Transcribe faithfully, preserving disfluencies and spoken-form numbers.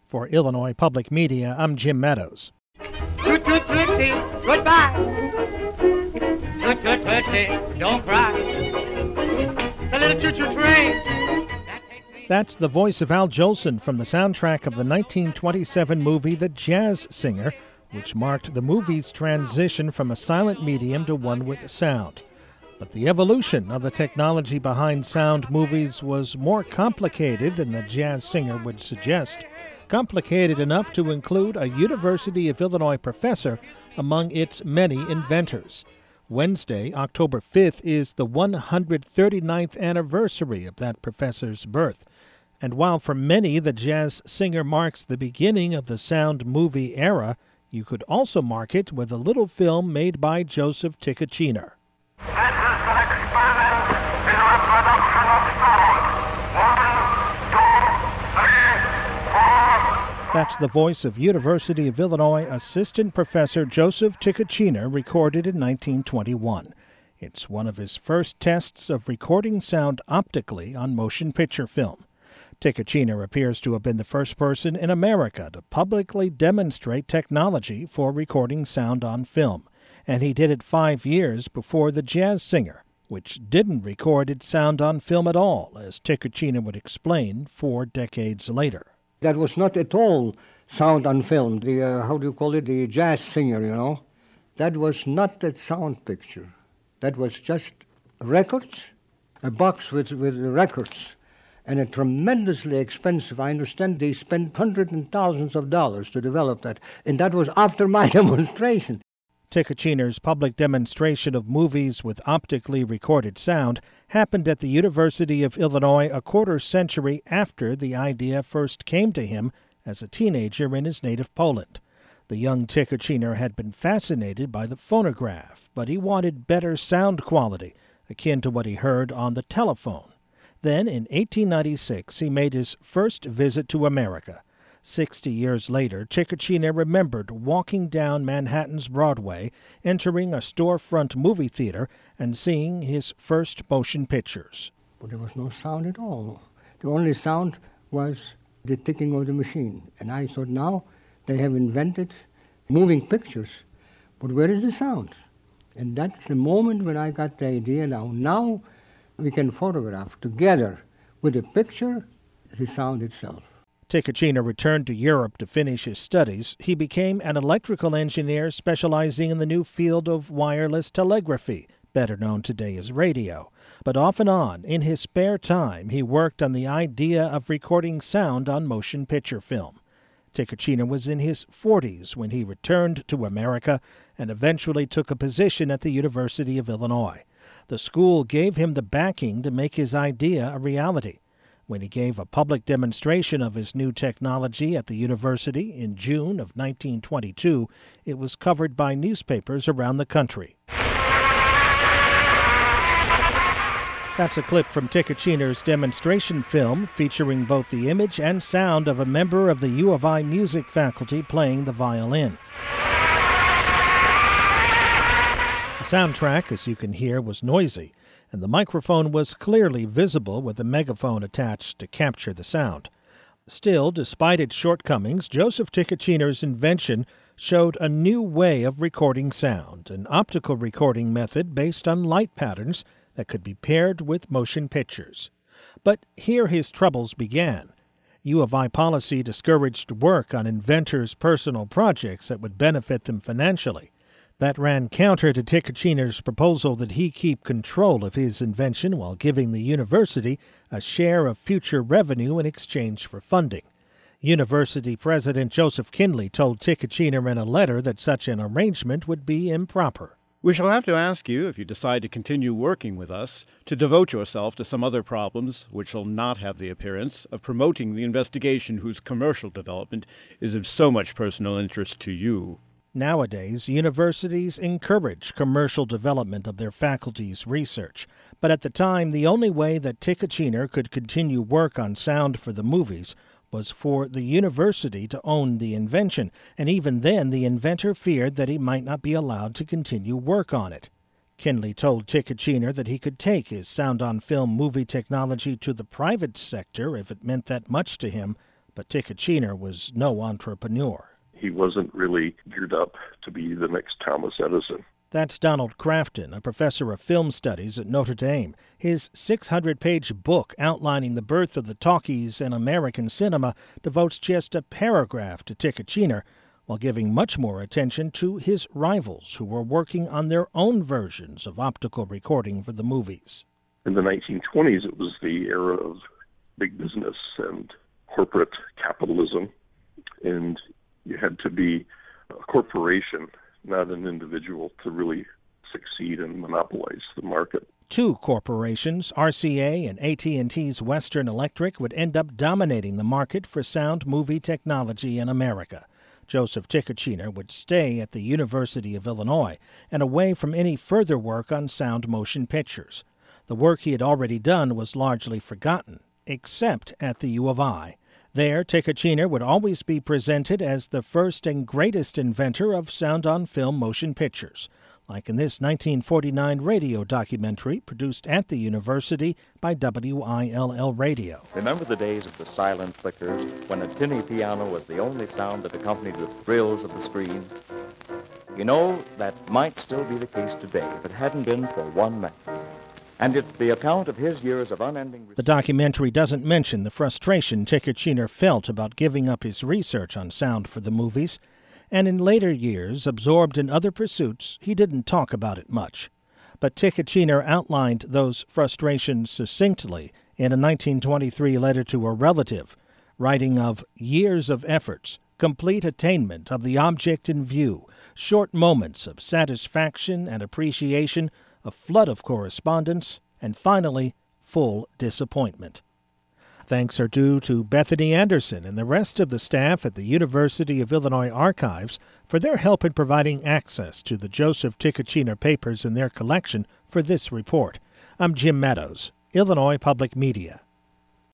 For Illinois Public Media, I'm Jim Meadows. Toot toot tootsie, goodbye. Toot toot tootsie, don't cry. The little choo-choo train. That's the voice of Al Jolson from the soundtrack of the nineteen twenty-seven movie The Jazz Singer, which marked the movie's transition from a silent medium to one with sound. But the evolution of the technology behind sound movies was more complicated than The Jazz Singer would suggest. Complicated enough to include a University of Illinois professor among its many inventors. Wednesday, October fifth, is the one hundred thirty-ninth anniversary of that professor's birth. And while for many the Jazz Singer marks the beginning of the sound movie era, you could also mark it with a little film made by Joseph Tickachiner. This is an experiment in reproduction of sound. One, two, three, four. That's the voice of University of Illinois Assistant Professor Joseph Tickachiner, recorded in nineteen twenty-one. It's one of his first tests of recording sound optically on motion picture film. Tickachiner appears to have been the first person in America to publicly demonstrate technology for recording sound on film, and he did it five years before The Jazz Singer, which didn't record its sound on film at all, as Tickachiner would explain four decades later. That was not at all sound on film. The, uh, how do you call it, the Jazz Singer, you know? That was not a sound picture. That was just records, a box with, with records, and a tremendously expensive. I understand they spent hundreds and thousands of dollars to develop that, and that was after my demonstration. Tickachiner's public demonstration of movies with optically recorded sound happened at the University of Illinois a quarter century after the idea first came to him as a teenager in his native Poland. The young Tickachiner had been fascinated by the phonograph, but he wanted better sound quality, akin to what he heard on the telephone. Then, in eighteen ninety-six, he made his first visit to America. Sixty years later, Tickachiner remembered walking down Manhattan's Broadway, entering a storefront movie theater, and seeing his first motion pictures. But there was no sound at all. The only sound was the ticking of the machine. And I thought, now they have invented moving pictures, but where is the sound? And that's the moment when I got the idea, now, now we can photograph together with the picture the sound itself. Tickachiner returned to Europe to finish his studies. He became an electrical engineer specializing in the new field of wireless telegraphy, better known today as radio. But off and on, in his spare time, he worked on the idea of recording sound on motion picture film. Tickachiner was in his forties when he returned to America and eventually took a position at the University of Illinois. The school gave him the backing to make his idea a reality. When he gave a public demonstration of his new technology at the university in June of nineteen twenty-two, it was covered by newspapers around the country. That's a clip from Tickachiner's demonstration film featuring both the image and sound of a member of the U of I music faculty playing the violin. The soundtrack, as you can hear, was noisy, and the microphone was clearly visible with a megaphone attached to capture the sound. Still, despite its shortcomings, Joseph Tickachiner's invention showed a new way of recording sound, an optical recording method based on light patterns that could be paired with motion pictures. But here his troubles began. U of I policy discouraged work on inventors' personal projects that would benefit them financially. That ran counter to Tickachiner's proposal that he keep control of his invention while giving the university a share of future revenue in exchange for funding. University President Joseph Kinley told Tickachiner in a letter that such an arrangement would be improper. We shall have to ask you, if you decide to continue working with us, to devote yourself to some other problems which shall not have the appearance of promoting the investigation whose commercial development is of so much personal interest to you. Nowadays, universities encourage commercial development of their faculty's research, but at the time, the only way that Tickachiner could continue work on sound for the movies was for the university to own the invention, and even then the inventor feared that he might not be allowed to continue work on it. Kinley told Tickachiner that he could take his sound-on-film movie technology to the private sector if it meant that much to him, But Tickachiner was no entrepreneur. He wasn't really geared up to be the next Thomas Edison. That's Donald Crafton, a professor of film studies at Notre Dame. His six hundred page book outlining the birth of the talkies in American cinema devotes just a paragraph to Tickachiner, while giving much more attention to his rivals who were working on their own versions of optical recording for the movies. In the nineteen twenties, it was the era of big business and corporate capitalism, and you had to be a corporation, not an individual, to really succeed and monopolize the market. Two corporations, R C A and A T and T's Western Electric, would end up dominating the market for sound movie technology in America. Joseph Tickachiner would stay at the University of Illinois and away from any further work on sound motion pictures. The work he had already done was largely forgotten, except at the U of I. There, Tickachiner would always be presented as the first and greatest inventor of sound-on-film motion pictures, like in this nineteen forty-nine radio documentary produced at the university by W I L L Radio. Remember the days of the silent flickers, when a tinny piano was the only sound that accompanied the thrills of the screen? You know, that might still be the case today if it hadn't been for one man. And it's the account of his years of unending... The documentary doesn't mention the frustration Tickachiner felt about giving up his research on sound for the movies, and in later years, absorbed in other pursuits, he didn't talk about it much. But Tickachiner outlined those frustrations succinctly in a nineteen twenty-three letter to a relative, writing of years of efforts, complete attainment of the object in view, short moments of satisfaction and appreciation, a flood of correspondence, and finally, full disappointment. Thanks are due to Bethany Anderson and the rest of the staff at the University of Illinois Archives for their help in providing access to the Joseph Tickachiner papers in their collection for this report. I'm Jim Meadows, Illinois Public Media.